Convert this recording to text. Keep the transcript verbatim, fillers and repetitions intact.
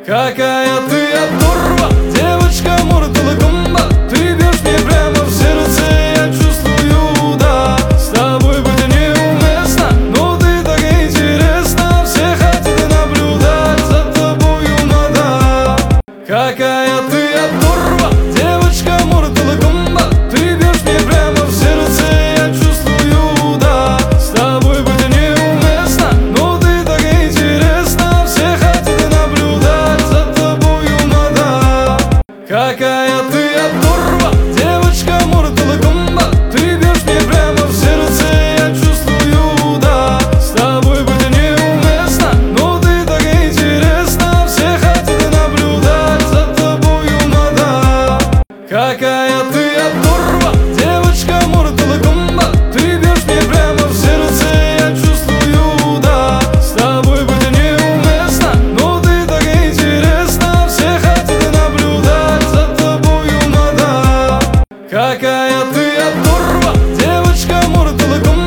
Какая ты оторва, девочка Mortal Kombat. Ты бьешь мне прямо в сердце, я чувствую, да. С тобой быть неуместно, но ты так интересна. Все хотят наблюдать за тобою, надо. Какая ты оторва, девочка Mortal Kombat. Ты бьешь мне прямо в сердце, я чувствую, да. С тобой быть неуместно, но ты так интересна. Все хотят наблюдать за тобою, надо. Какая ты оторва, девочка Mortal Kombat. Ты бьешь мне прямо в сердце, я чувствую, да. С тобой быть неуместно, но ты так интересна. Все хотят наблюдать за тобою, надо. Какая ты оторва, девочка Mortal Kombat. Ты бьешь мне прямо в сердце, я чувствую, да. С тобой быть неуместно, но ты так интересна. Все хотят наблюдать за тобою, надо. Какая ты оторва, девочка Mortal Kombat.